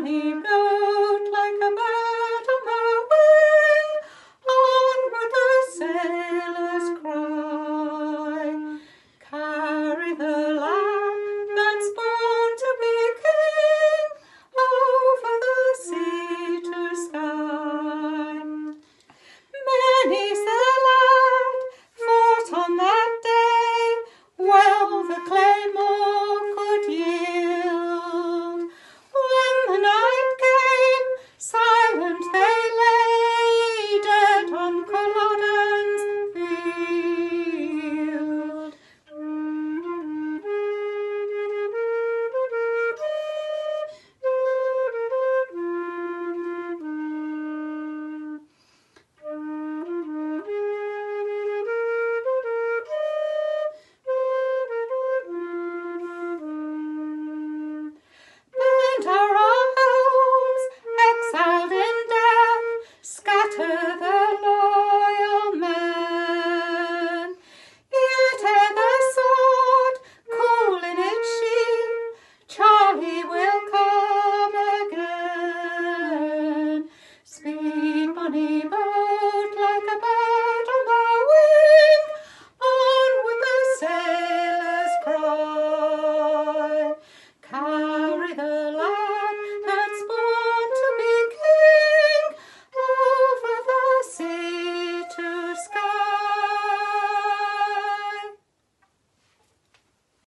bonny boat like a bird on the wing, onward the sailors cry. Carry the lad that's born to be king, over the sea to sky. Many's the lad fought on that day, well the claymore could yield. When the night came, silent they lay, dead on Culloden's field. Burnt are our homes, exiled in death, scatter the loyal men. Yet ere the sword cool in its sheath, Charlie will come again. Speed, bonny boat, like a bird on the wing, onward the sailors cry. Carry the